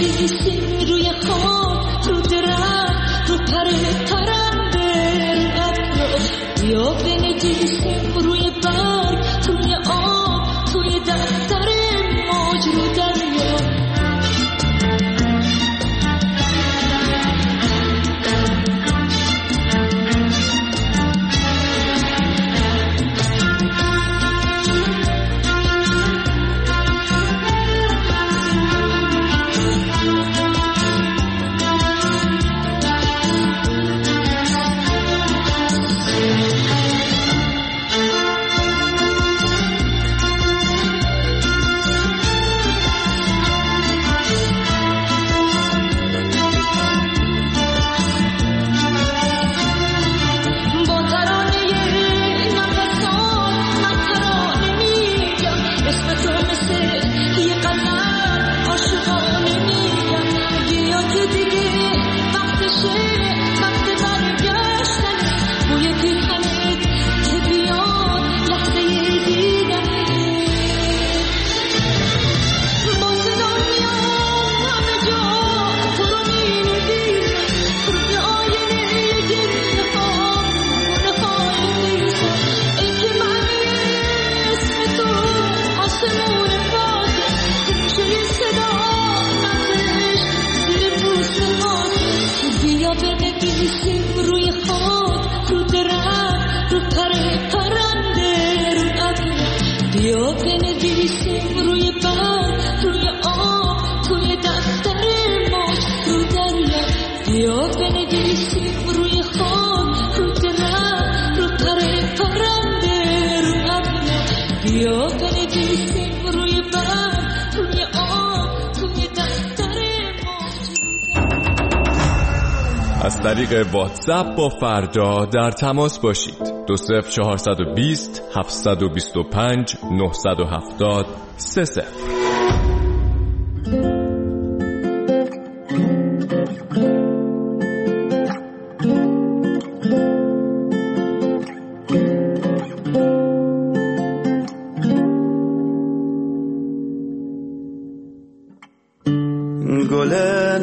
بنویسیم روی خاک، رو درخت، رو پر پرنده، رو ابر. بیا بنویسیم روی برگ، توی آب، توی دفتر موج، رو دریا. از طریق واتساپ با فردا در تماس باشید. 20420 725 970 30. گل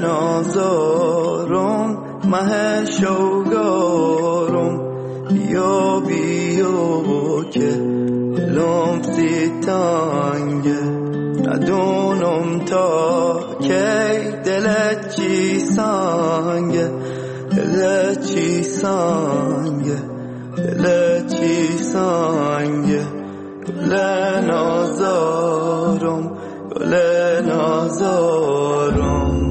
نازارم مه شوگارم، بیا بیا که دلم سی تنگه، ندونم تا کی دلت چی سنگه، دلت چی سنگه، دلت چی سنگه. گل نازارم گل نازارم.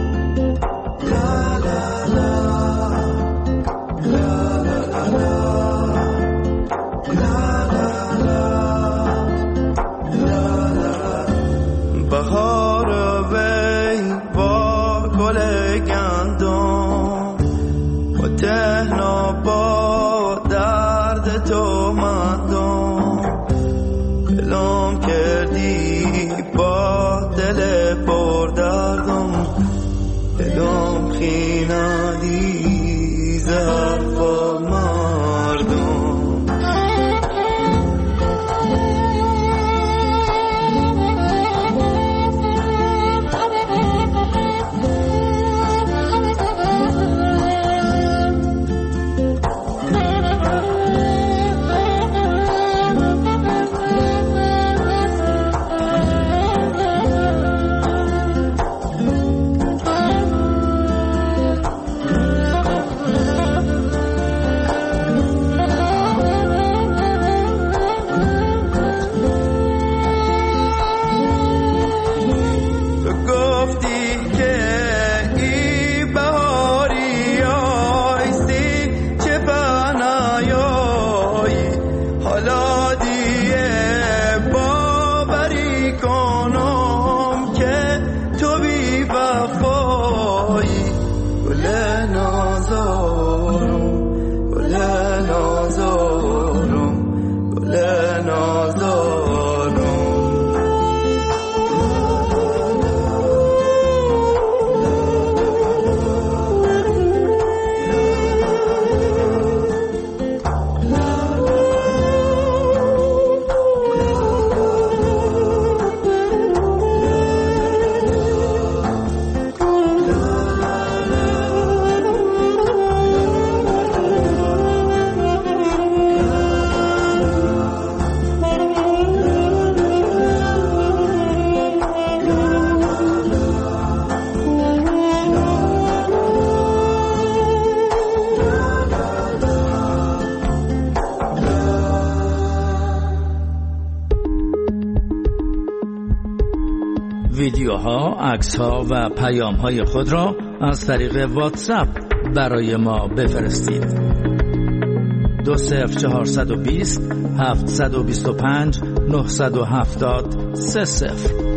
بهار وی با گل گندم، با تهنا با درد تو مندم، دلم کردی با دل پر دردم، دلم خیندی زهر با مردم. عکس‌ها و پیام‌های خود را از طریق واتساپ برای ما بفرستید. 20420 725 970 30.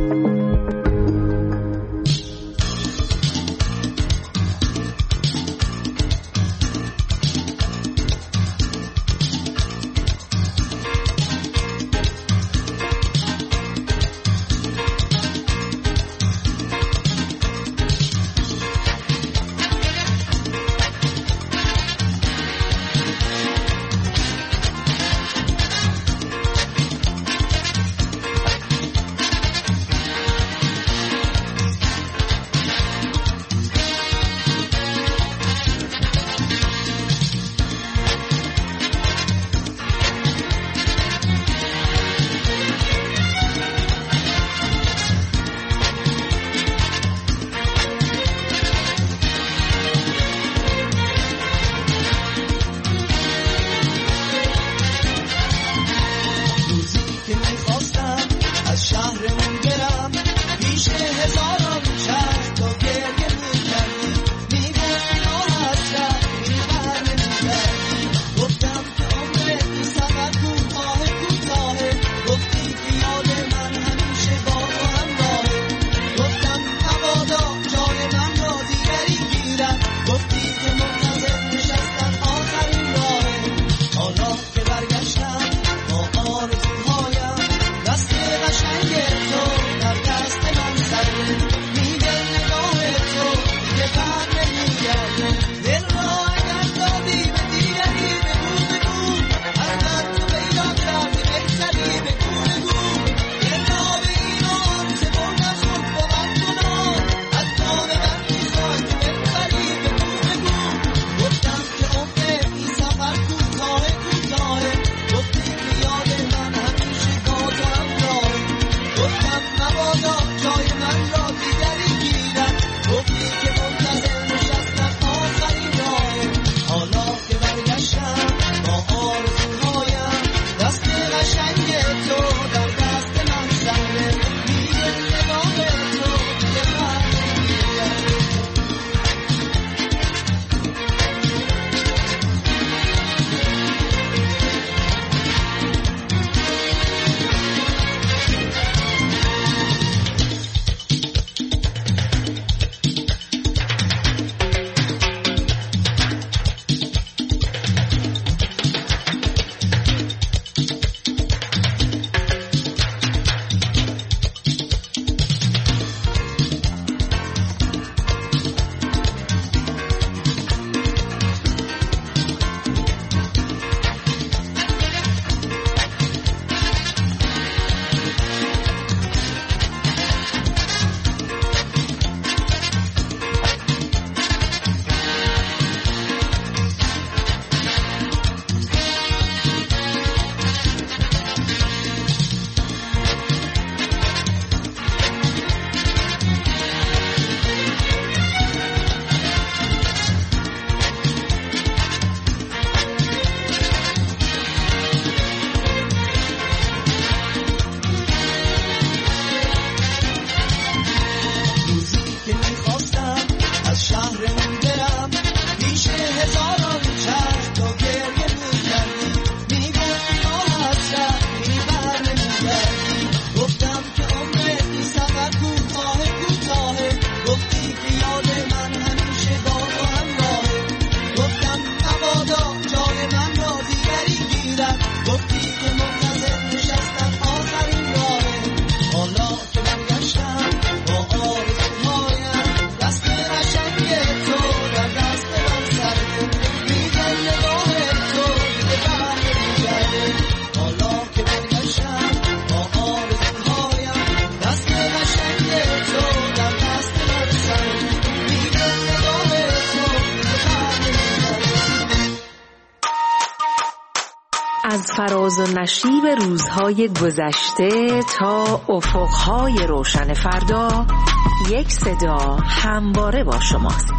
از فراز و نشیب روزهای گذشته تا افقهای روشن فردا، یک صدا همواره با شماست.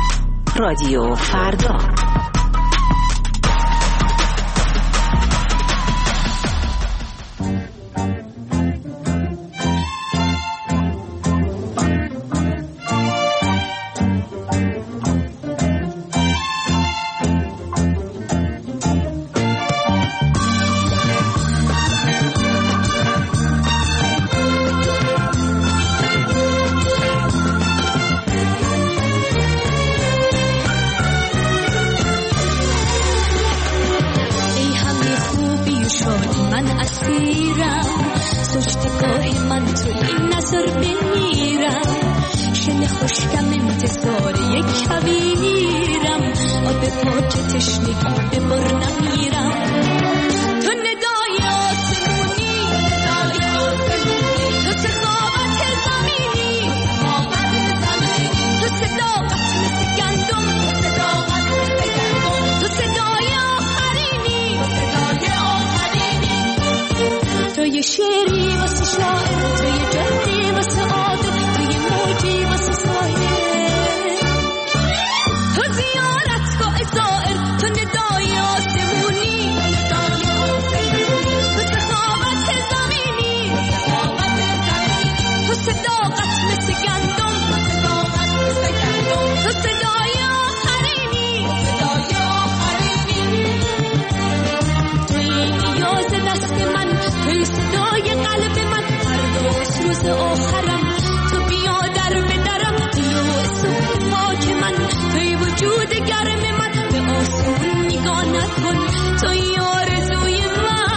رادیو فردا. انتظار یک کویرم، آب پاک تشنگی به بر نمیرم. تو ندای آسمونی، ندای آسمونی، تو سخاوت زمینی، تو صداقت مثل گندم، صداقت مثل گندم، تو صدای آخرینی، صدای آخرینی. تو یه شعری واسه شاعر، تو یه جهری واسه عادل، تو یه موجی واسه ساحل، تو زیارتگاه زائر، تو ندای آسمونی، ندای آسمونی، تو سخاوت زمینی، سخاوت زمینی، تو صداقت مثل گندم، صداقت مثل گندم، تو صدای آخرینی، صدای آخرینی. توی نیاز دست من، توی صدای قلب من، فرداست روز آخرم. تو بیا در به درم، طلوع صبح پاک من، توی وجود گرم من، به آسمون نگاه نکن، توی آرزوی من.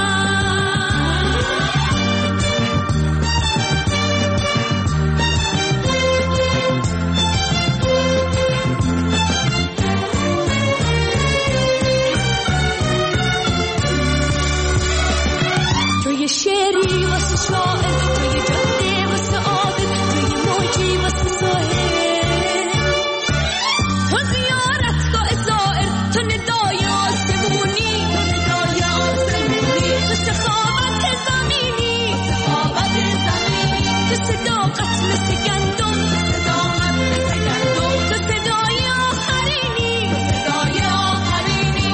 تو یه شعری واسه شاعر، تو یه جاده واسه عابد، تو یه موجی واسه ساحل، تو زیارتگاه زائر، تو ندای آسمونی، ندای آسمونی، تو سخاوت زمینی، سخاوت زمینی، تو صداقت مثل گندم، صداقت مثل گندم، تو صدای آخرینی، صدای آخرینی.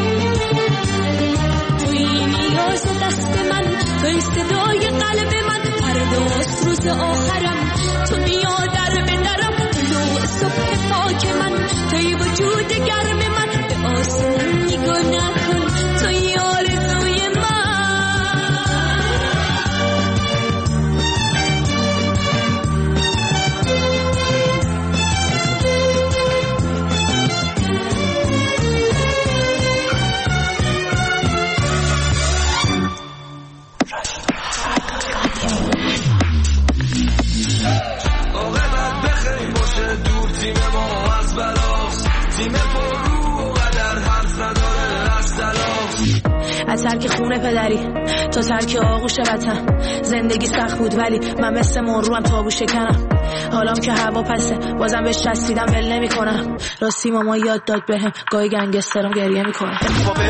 توی نیاز دست من، توی صدای قلب من، فرداست روز آخرم. تو بیا در به درم، طلوع صبح پاک من، توی وجود گرم من، به آسمون نگاه نکن، توی آرزوی من. عاقبت بخیر باشه، دور تیم ما از بلاست، تیم پررو و قدر حرف نداره از تلاست. از ترک خونه پدری تا ترک آغوش وطن، زندگی سخت بود ولی من مثل مرروم تابو شکنم. حالام که هوا پسه، بازم بهش چسبیدم ول نمی کنم. راستی ماما یاد داد بهم، گاهی گنگسترم گریه می کنم.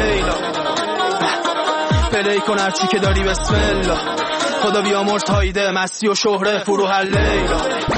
پلی کن هرچی که داری بسم الله، خدا بیامرز هایده مستی و شهره فرو هر لیلا.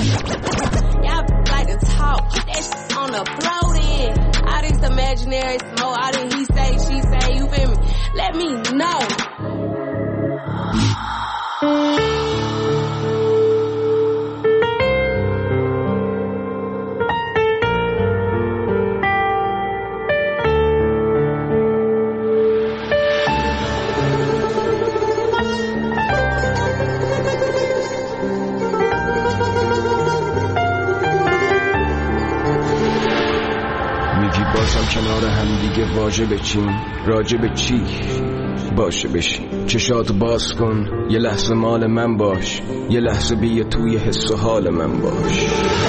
بازم کنار هم دیگه واجه بچیم، راجع به چی باشه بشیم. چشاتو باز کن، یه لحظه مال من باش، یه لحظه بیا توی حس و حال من باش.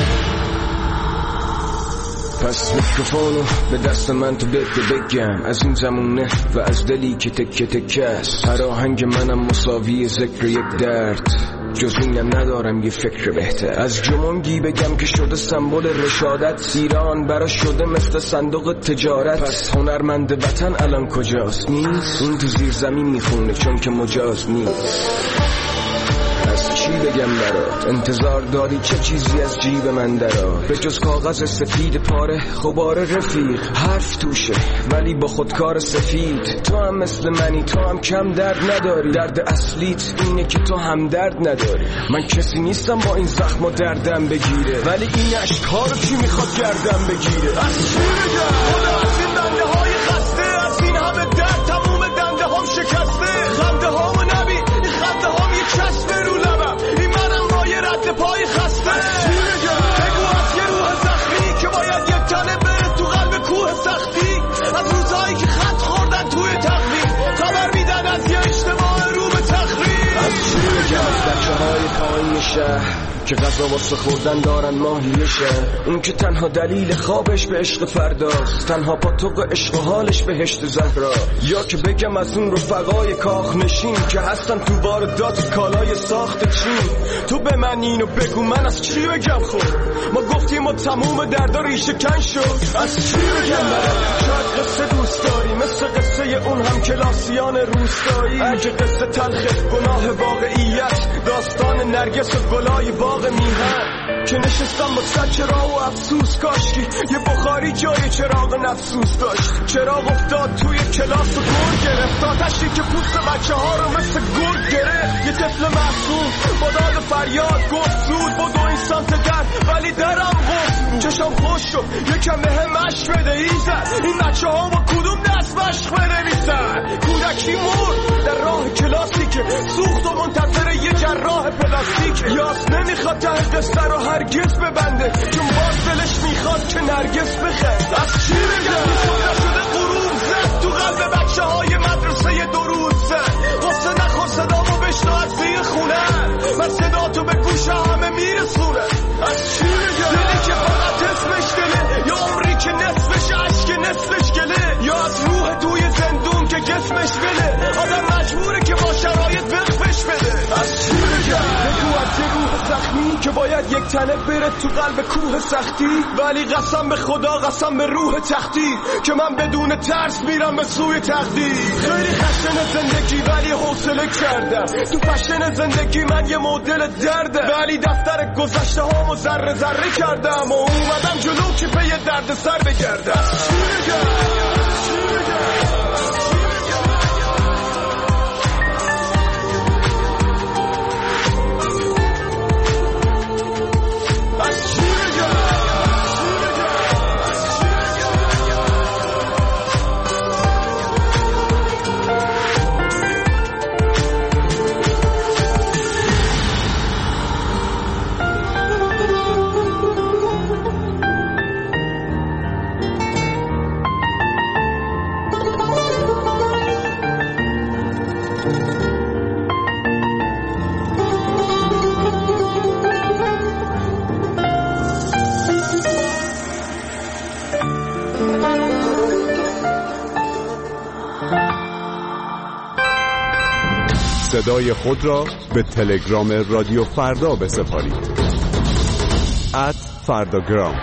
پس میکروفونو به دست من تو بگم، از این زمونه و از دلی که تکه تکه است. هر آهنگ منم مساوی ذکر یک درد، جز اینم ندارم یه فکر بهتر. از جمونگی بگم که شده سمبل رشادت، ایران برا شده مثل صندوق تجارت. پس هنرمند وطن الان کجاست؟ نیست. اون تو زیر زمین میخونه چون که مجاز نیست. از چی بگم برات؟ انتظار داری چه چیزی از جیب من درات؟ به جز کاغذ سفید پاره غبار رفیق، حرف توشه ولی با خودکار سفید. تو هم مثل منی، تو هم کم درد نداری. درد اصلیت اینه که تو هم درد نداری. من کسی نیستم با این زخم و دردم بگیره، ولی این اشک‌ها رو کی میخواد گردم بگیره؟ از چی بگم؟ خدا از این دنده های خسته، از این همه درد تموم دنده هم شکسته. خنده هامو نبین، این خنده هام یه چسبه رو لبم، این منم با یه رد پای خسته. از چی بگم؟ بگو از یه روح زخمی که باید یک تنه بره تو قلب کوه سختی. از روزهایی که خط خوردن توی تقویم، خبر میدن از یه اجتماع رو به تخریب. از چی بگم؟ بچه های پایین شهر که غذا واسه خوردن دارن ماهیشه. اون که تنها دلیل خوابش به عشق فرداست، تنها پاتوق عشق و حالش بهشت زهرا. یا که بگم از اون رفقای کاخ نشین که هستن تو واردات کالای ساخت چین. تو به من اینو بگو من از چی بگم؟ خب ما گفتیم ما تموم دردا ریشه کن شد، از چی بگم؟ شاید قصه دوست داری مثل قصه اون هم کلاسیان روستایی. اگه قصه تلخ گناه واقعیت، داستان نرگس و گلای باغ میهن که نشستم با صد چراغ و افسوس. کاشکی یه بخاری جای چراغ نفسوس داشت. چراغ افتاد توی کلاس و گل گرفت، آتشی که پوست بچه ها رو مثل گل گرفت. یه طفل معصوم با داد فریاد گفت زود بدو این سمت در، ولی درم گفت. چشم خوش شد یکم به هم مشق بده ایزد، این بچه ها با کدوم دست مشق بنویسن؟ کودکی مرد در راه کلاسی که سوخت و منتظر یه جراح پلاستیک. یاس نمیخواد ته قصه رو هرگز ببنده، چون باز دلش میخواد که نرگس بخند. از چی بگم؟ شده غروب زد تو قلب بچه های مدرسه دو روز زد. حسه نخور صدامو بشنو از زیر خونه، من صدا تو به گوش همه میرسونه. از چی بگم؟ دلی که فقط اسمش دله، یا عمری که نصفش عشق نصفش گله، یا از روح توی زندون که جسمش بله. آدم مجبوره که با شرایط وقفش بده. از چی بگم؟ بگو از یه روح زخمی که باید یک تنه بره تو قلب کوه سختی، ولی قسم به خدا قسم به روح تختی که من بدون ترس میرم به سوی تقدیر. خیلی خشن زندگی ولی حوصله کردم، تو پشن زندگی من یه مدل درده، ولی دفتر گذشته هامو ذره ذره کردم و اومدم جلو که پی درد سر بگردم. چی بگم؟ صدای خود را به تلگرام رادیو فردا بسپارید. @فرداگرام.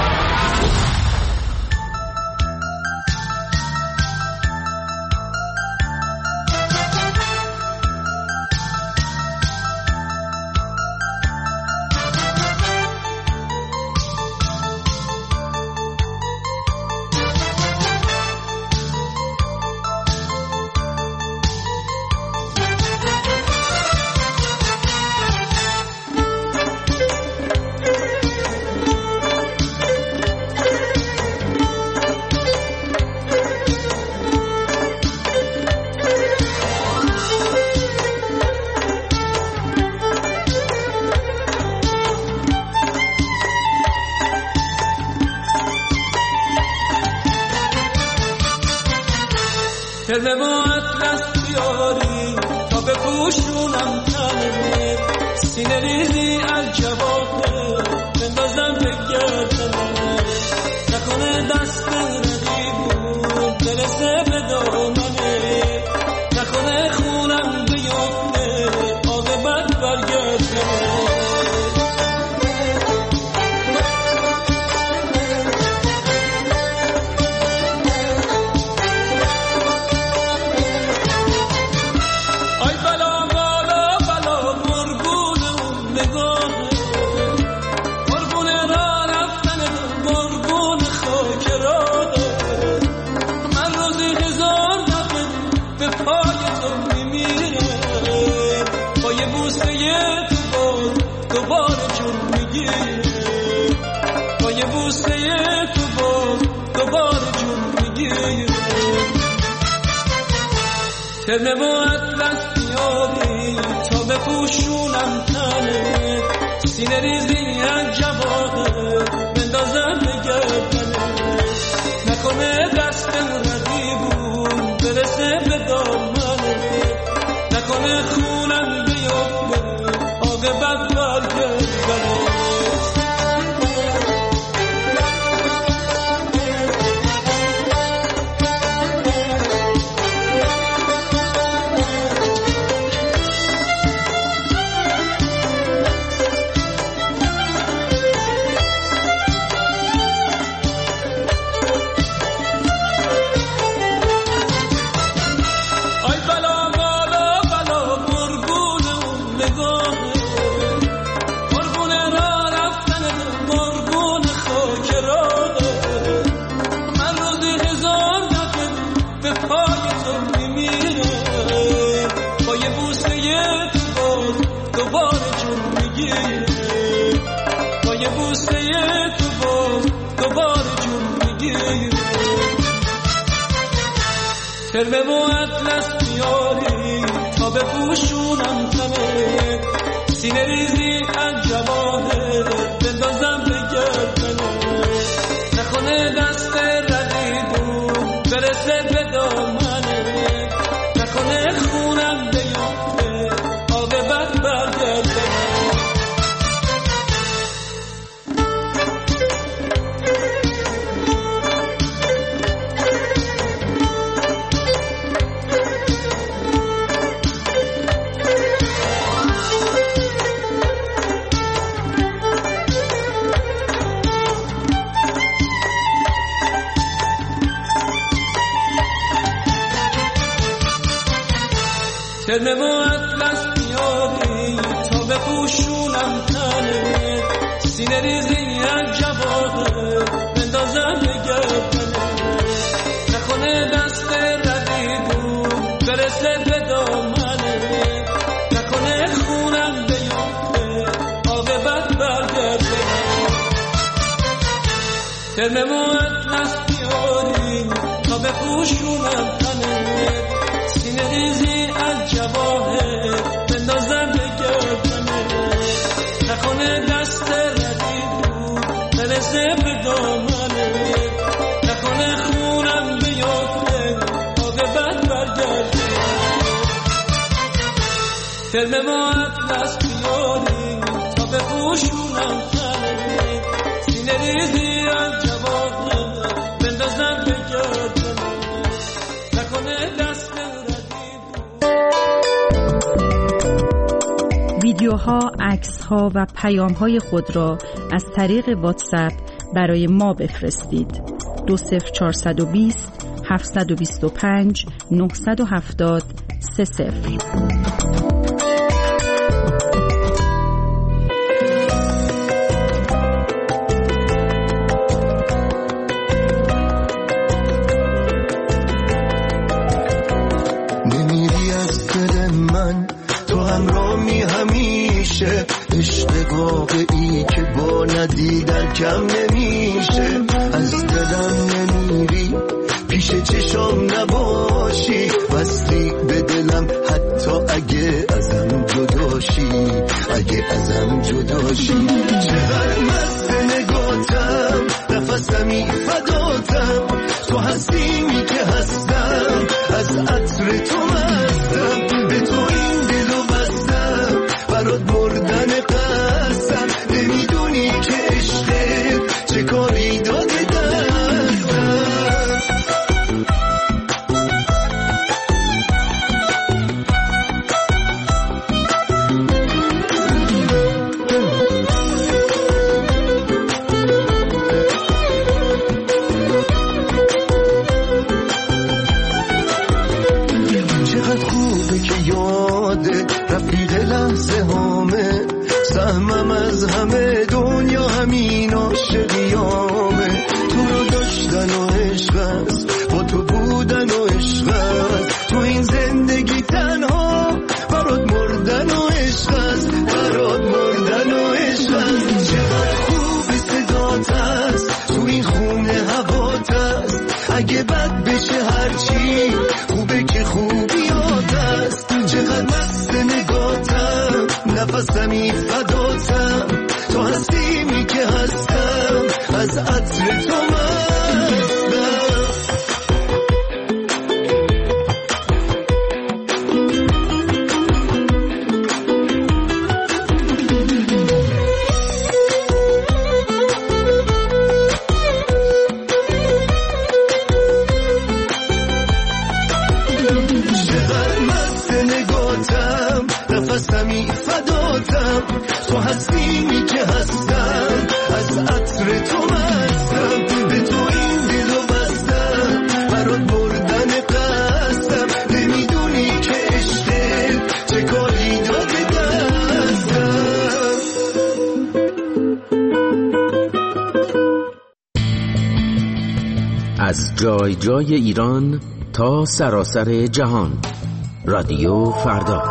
ترمه با اطلس بیاری تا بپوشونم تنه، سینه ریزی از جوابه بندازم به گردنه، نکنه دست رقیبون برسه به دامنه، نکنه خونم بیفته عاقبت برگردنه. ترمه با اطلس بیاری تا بپوشونم تنه، سینه ریزی از جوابه بندازم به گردنه، نکنه دست رقیبون برسه به دامنه، نکنه خونم بیفته عاقبت برگردنه. بگیره ترمه و اطلس بیاری تا بپوشونم تنه سینه ریزی از جواهر بندازم به گردنه نکنه دست رقیبون برسه به دامنه نکنه خونم بیفته عاقبت برگرده ترمه و اطلس بیاری تا بپوشونم تنه سینه ریزی از جواهر بندازم به گردنه نکنه دست رقیبون برسه به دامنه نکنه خونم بیفته عاقبت برگرده ترمه و اطلس بیاری تا بپوشونم تنه سینه ریزی از جواهر بندازم به گردنه نکنه دست ردیبون برسه به دامنه نکنه خونم بیفته عاقبت برگرده ترمه و اطلس بیاری تا بپوشونم تنه سینه ریزی از جواهر بندازم به گردنه نکنه دست ویدیوها، عکس‌ها و پیام‌های خود را از طریق واتساپ برای ما بفرستید. 20420 725 970 30. نمیری از دل من تو همراهی همیشه عشق واقعی که با ندیدن کم نمیشه از دلم نمیری پیش چشام نباشی وصلی به دلم حتی اگه ازم جداشی اگه ازم جداشی چقدر مست نگاتم نفسمی فداتم تو هستیمی که هستم از عطر تو مستم به تو این دلو بستم برات مردن قسم نمیدونی که عشقت چه کاری داده دستم رفیق لحظه هامه سهمم از همه دنیا همین عاشقیامه تو رو داشتن و عشق است با تو بودن و عشق است تو این زندگی تنها برات مردن و عشق است برات مردن و عشق است چقدر خوب صدات است تو این خونه هوات است اگه بد بشه هرچی خوبه که خوبیات است چقدر مست نگاتم نفسمی فداتم تو هستیمی که هستم از عطر تو مستم نفسمی فداتم تو هستیمی که هستم از عطر تو مستم به تو این دلو بستم برات مردن قسم نمیدونی که عشقت چه کاری داده دستم از جای جای ایران تا سراسر جهان رادیو فردا.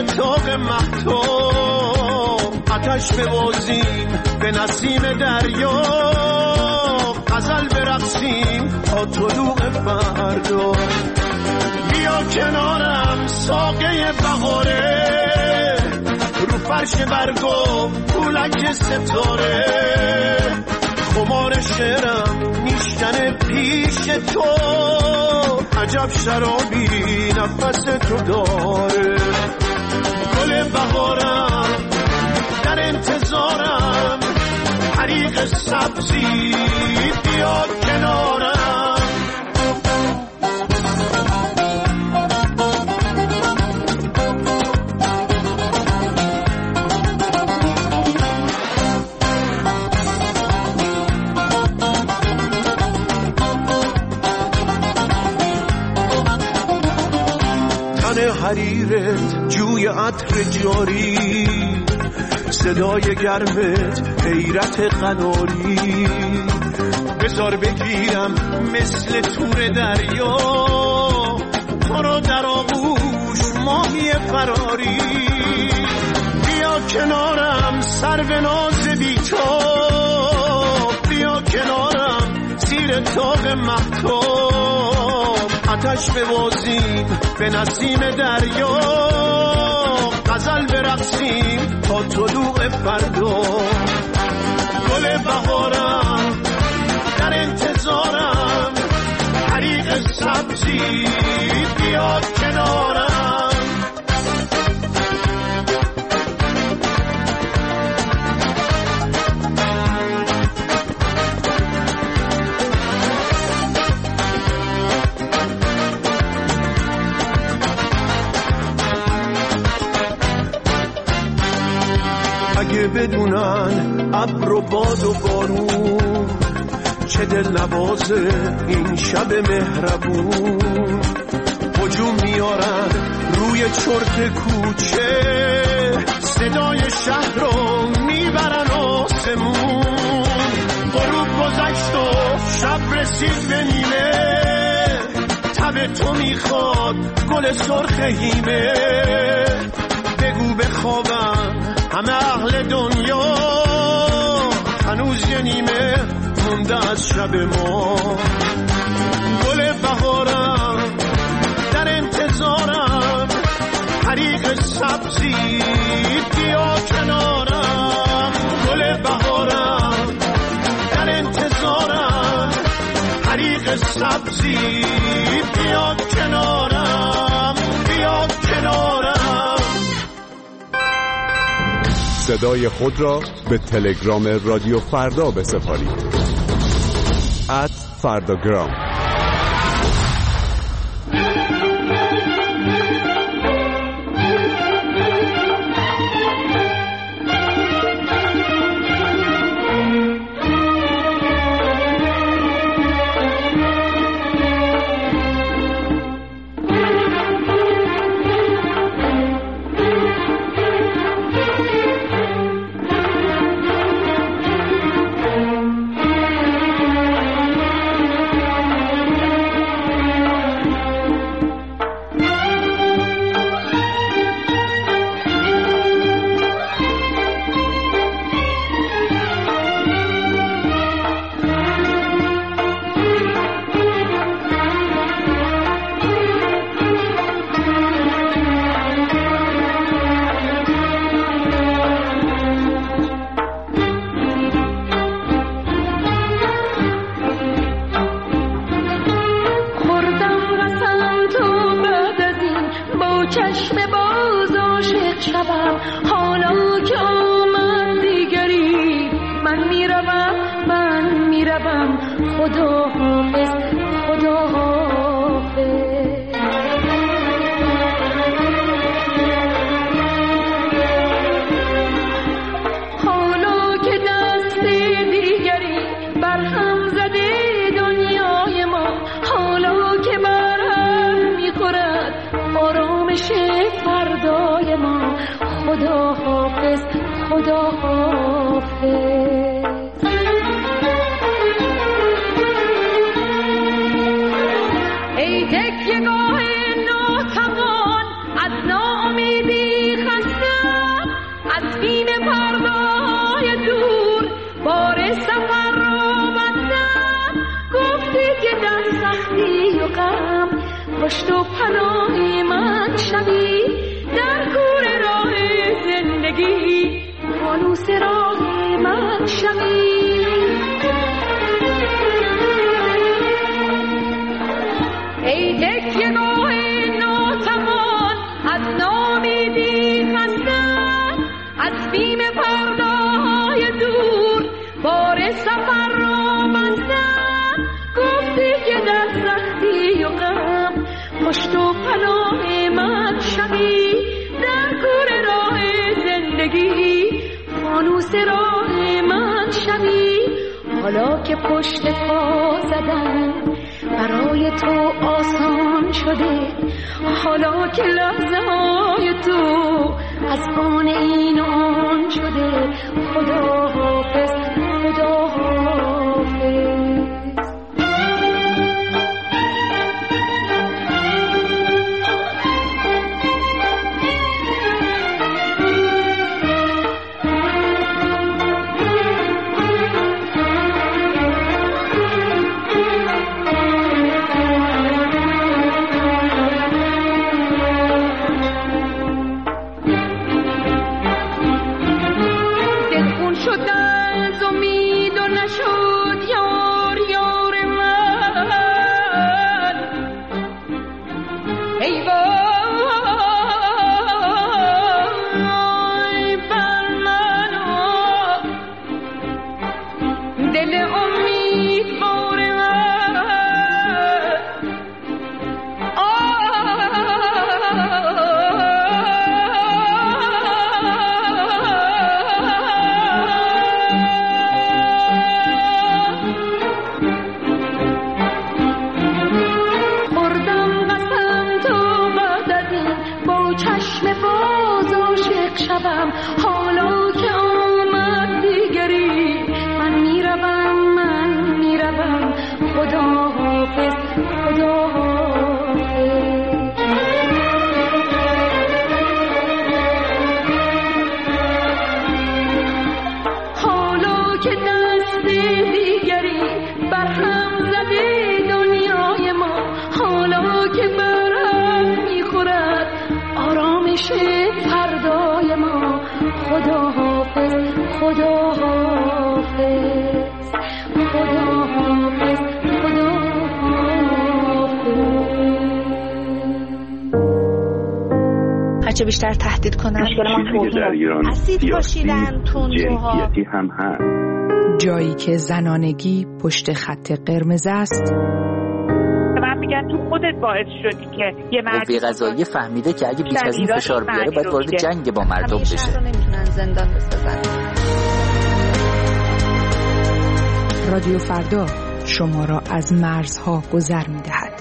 تاق مهتاب آتش ببازیم به نسیم دریا غزل برقصیم تا طلوع فردا بیا کنارم ساقه بهاره رو فرش برگو پولک ستاره خمار شعرم میشکنه پیش تو عجب شرابی نفس تو داره گل بهارم در انتظارم حریق سبزی بیا کنارم حریرت جوی عطر جاری صدای گرمت حیرت قناری بذار بگیرم مثل تور دریا تو رو در آغوش ماهی فراری بیا کنارم سرو ناز بی‌تاب بیا کنارم زیر تاق مهتاب آتش ببازیم به نسیم دریا غزل برقصیم تا طلوع فردا گل بهارم در انتظارم حریق سبزی بیا کنارم اگه بدونن ابر و باد و بارون چه دل نوازه این شب مهربون هجوم میارن روی چرت کوچه صدای شهر رو میبرن آسمون غروب گذشت و شب رسید به نیمه تب تو میخواد گل سرخ هیمه بگو بخوابم همه اهل دنیا هنوز یه نیمه مونده از شب ما گل بهارم در انتظارم حریق سبزی بیا کنارم گل بهارم در انتظارم حریق سبزی بیا کنارم بیا کنارم صدای خود را به تلگرام رادیو فردا بسپارید @فرداگرام. ای تکیه‌گاه ناتوان از ناامیدی پشت و پناه من شوی، در گور راه زندگی فانوس راه من شوی. ای تکیه‌گاه ناتوان از نامیدی خستم، از بیم فرداهای دور بار سفر را بستم. گفتی که در سختی و غم پشت و پناه من شوی، در گور راه زندگی فانوس راه من شوی. حالا که پشت پا زدن برای تو آسان شده، حالا که لحظه های تو از آن این آن شده، خدا حافظ خدا حافظ. حالا که آمد دیگری من میروم خدا حافظ خدا حافظ. حالا که دست دیگری برهم زده دنیای ما، حالا که برهم میخورد آرامش فردای ما، خدا حافظ خدا حافظ خدا حافظ خدا حافظ. هرچه بیشتر تهدید کنن چیزی که در ایران اسید پاشیدن، تندروها، جنسیتی هم هست. جایی که زنانگی پشت خط قرمز است. من میگن تو خودت باعث شدی که یه مرد قوه قضاییه فهمیده که اگه بیش از این فشار بیاره باید وارد جنگ با مردم بشه. همیشه رو نمیتونن زندان بسازن. رادیو فردا شما را از مرزها گذر میدهد.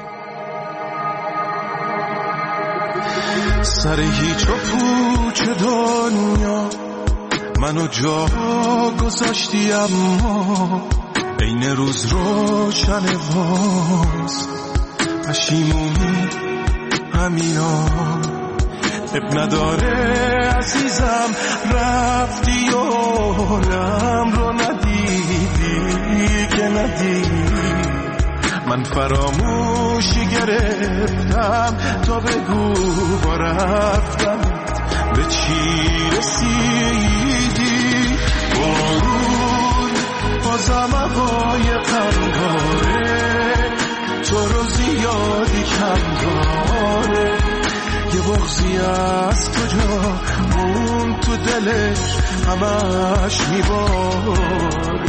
سر هیچ و پوچ دنیا منو جا گذاشتی، اما این روز روشن باز پشیمونی همینا. اب نداره عزیزم رفتی و حالم رو ندیدی که ندیدی. من فراموشی گرفتم تا بگو با رفتم به چی رسیدی. بارون بازم هوای غم داره، تو رو زیادی کم داره. یه بغضی از تو جا مون تو دلش همش میبار.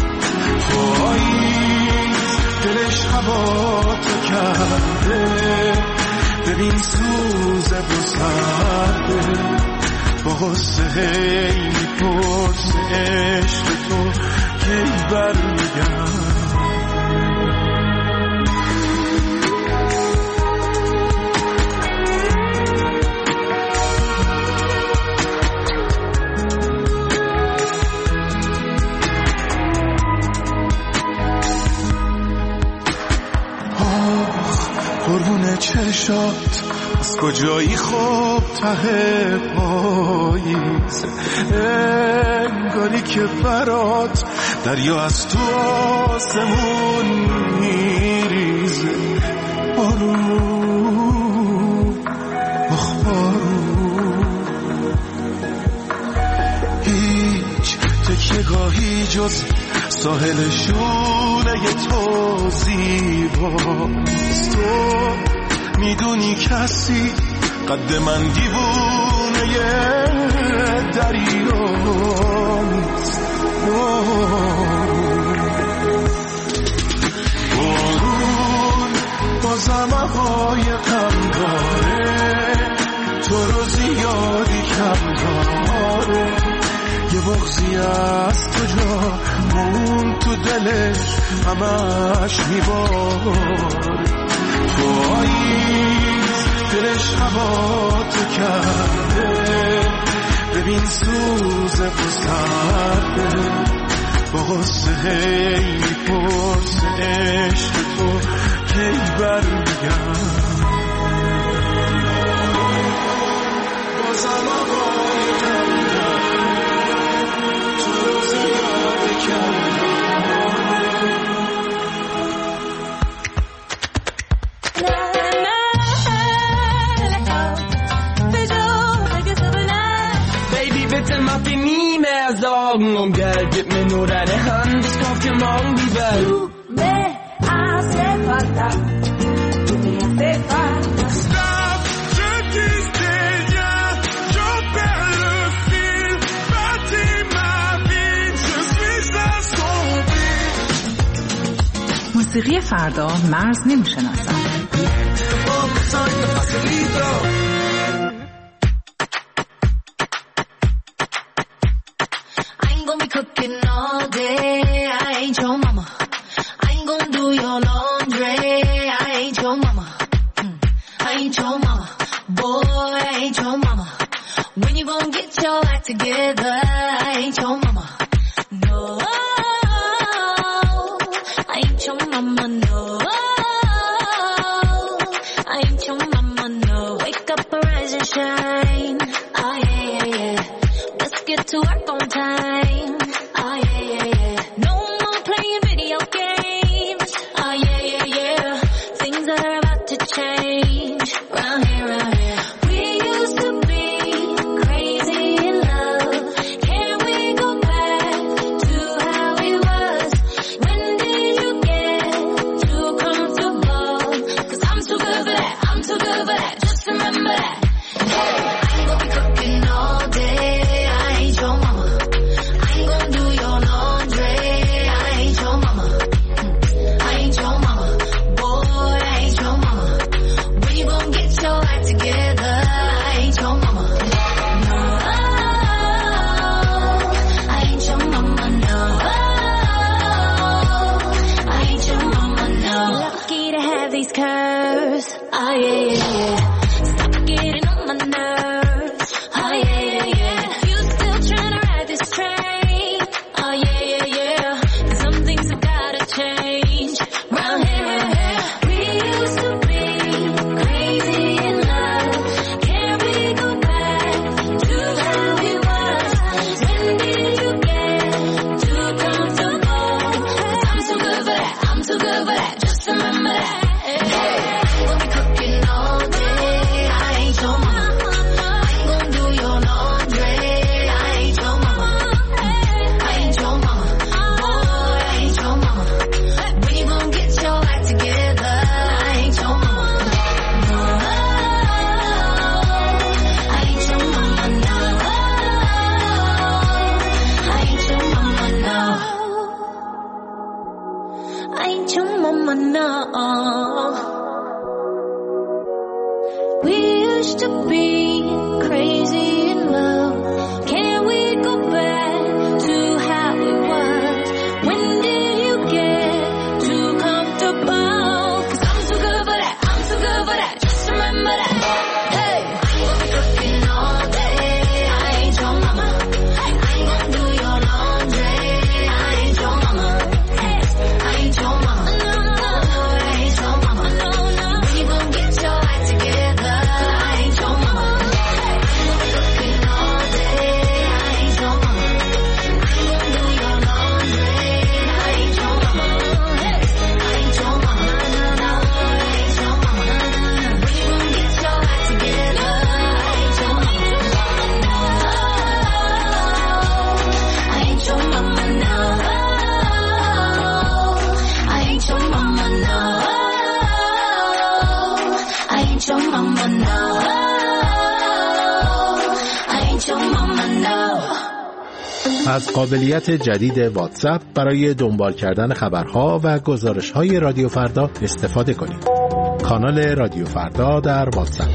پاییز دلش هوا تو کرده، ببین سوزه و سرده. با غصه هی میپرسه عشق تو کی برمیگرده. قربون چشات از کجایی خوب ته پاییز، انگاری که برات دریا از تو آسمون میریزه. بارون جز ساحل شونه تو زیباست. تو میدونی کسی قد من دیوونه دریا نیست. بارون بازم هوای غم داره، تو رو زیادی کم داره. یه بغضی از تو جا مون تو دلش همش میباره. تو آییز دلش هوا تو کرده، ببین سوز پسرده با غصه هی میپرسه عشق تو کی برمیگرد. بازم آقای تو رو زیاده کرده. Om geldet mir nur deine Hand, es kommt dir morgen wieder. Du me hace falta, tu me hace falta. Stop, je disais rien, je perds le fil. Bâtis ma vie, je suis assombri. موسیقی فردا مرز نمیشناسد. Cooking all day, I ain't your mama. I ain't gonna do your laundry, I ain't your mama. I ain't your mama, boy, I ain't your mama. When you gonna get your act together, I ain't your mama. No, I ain't your mama, no. I ain't your mama, no. Wake up, arise and shine. Oh yeah, yeah, yeah. Let's get to work on time. Oh yeah, yeah, yeah. No more playing video games. Oh yeah, yeah, yeah. Things are about to change. Round here, round here. We used to be crazy in love. Can we go back to how it was? When did you get too comfortable? 'Cause I'm too good for that. I'm too good for that. Just remember that. Hey, I ain't gonna be cooking all day. I ain't your mama. I ain't gonna do your laundry. I ain't your mama. I ain't your mama. Boy, I ain't your mama. When you gonna get your act together? I ain't your mama. No, I ain't your mama, no. I ain't your mama, no. Lucky to have these curves. Oh yeah, yeah, yeah. Stop getting on my nerves. Oh yeah, yeah, yeah. You still trying to ride this train? Oh yeah, yeah, yeah. Some things have gotta change. Round here, round here. We used to be crazy in love. Can we go back to how it was? When did you get too comfortable? 'Cause I'm too good for that. I'm too good for that. Just remember that. Hey, we'll be cooking all day. I ain't your mama. I ain't gonna do your laundry. I ain't your mama. I ain't your mama. Boy, I ain't your mama. When you gonna get your act together? I ain't your mama. No, I ain't your mama, no. I ain't your mama, no. I ain't your mama, no. We used to be crazy in love. Can we go back to how it was? When did you get too comfortable? 'Cause I'm too good for that. I'm too good for that. Just remember that. Hey, I ain't gonna be cooking all day. I ain't your mama. I ain't gonna do your laundry. I ain't your mama. I ain't your mama. No, I ain't your mama. No. از قابلیت جدید واتساپ برای دنبال کردن خبرها و گزارش‌های رادیو فردا استفاده کنید. کانال رادیو فردا در واتساپ.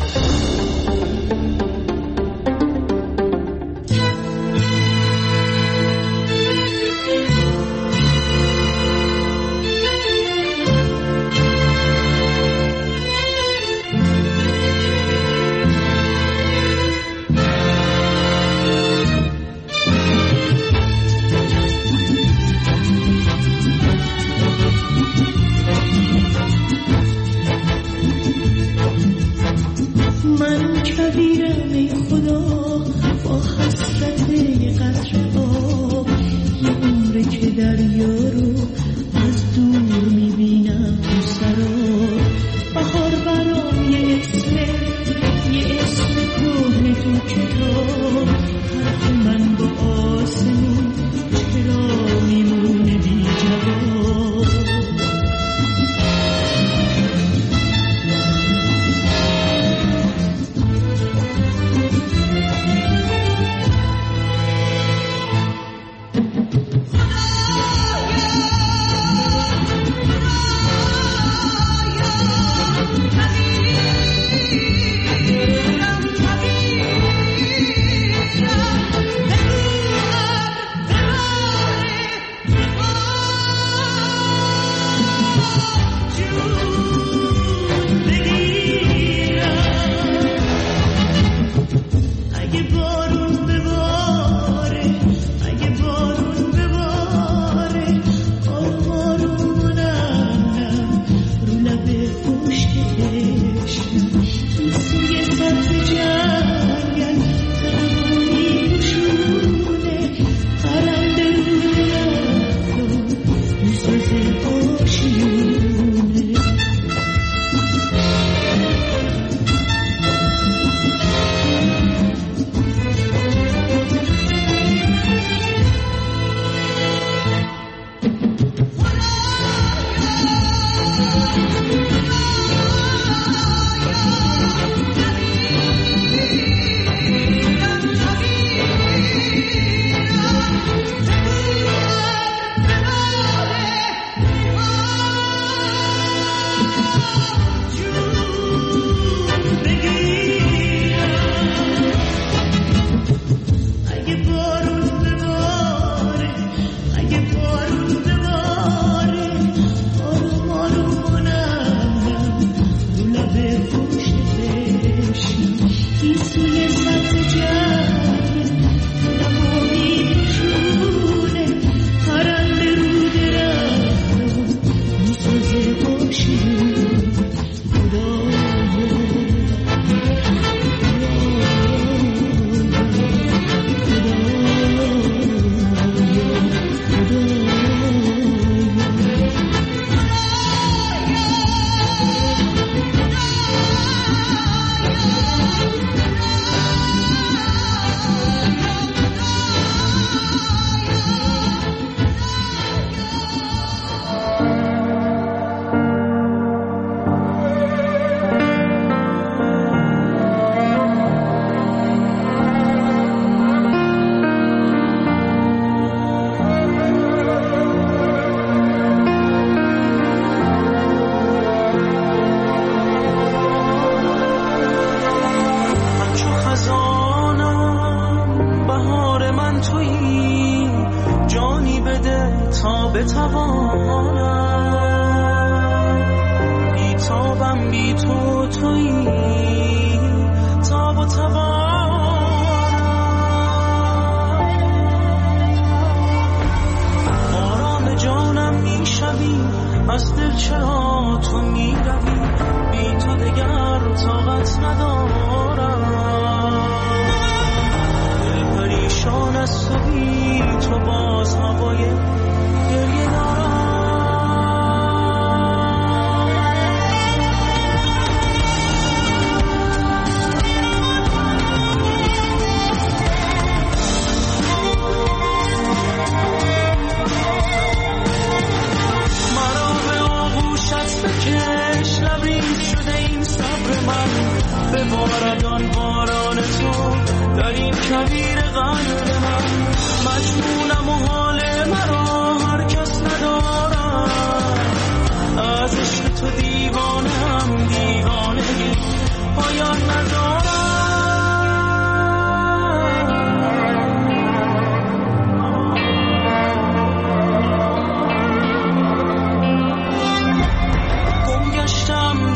باران تو در این کویر قلب من مجنون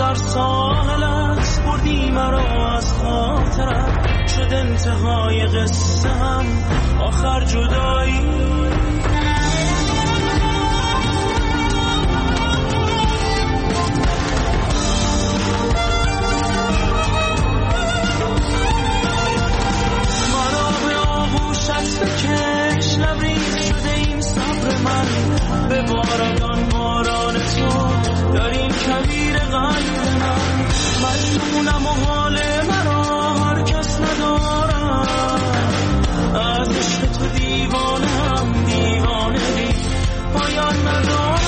بر ساحلت بردی مرا از خاطرت، شد انتهای قصه هم آخر جدایی. بکش لبریز شده این صبر من، به باران باران تو در این کویر قلب من. مجنونم و حال مرا هر کس ندارم، از عشق تو دیوانم دیوانگی پایان ندارم.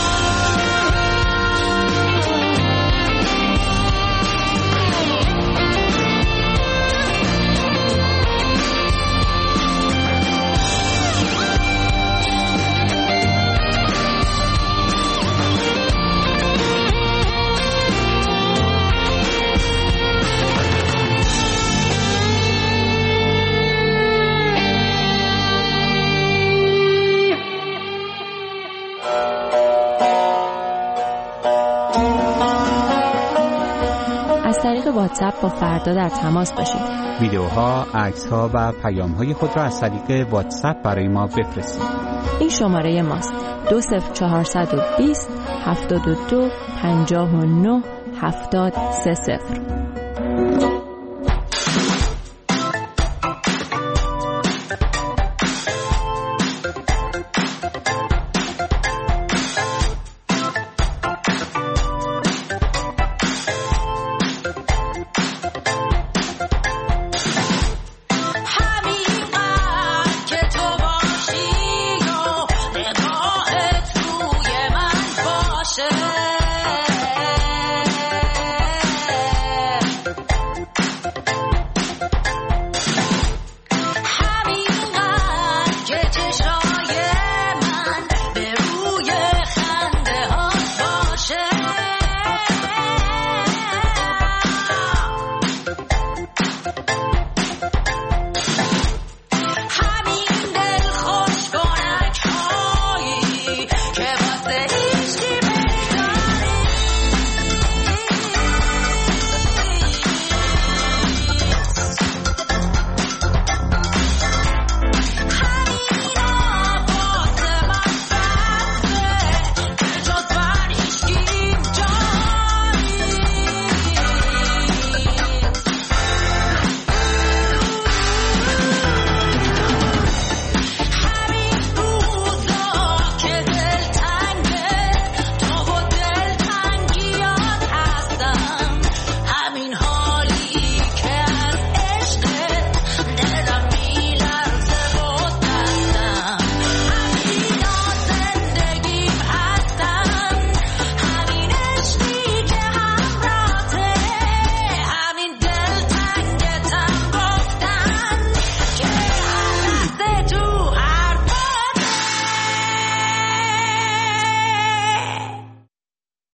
واتساپ با فردا در تماس باشید. ویدیوها، عکس‌ها و پیام‌های خود را از طریق واتساپ برای ما بفرستید. این شماره ماست: 20420 72 59 7030. باشه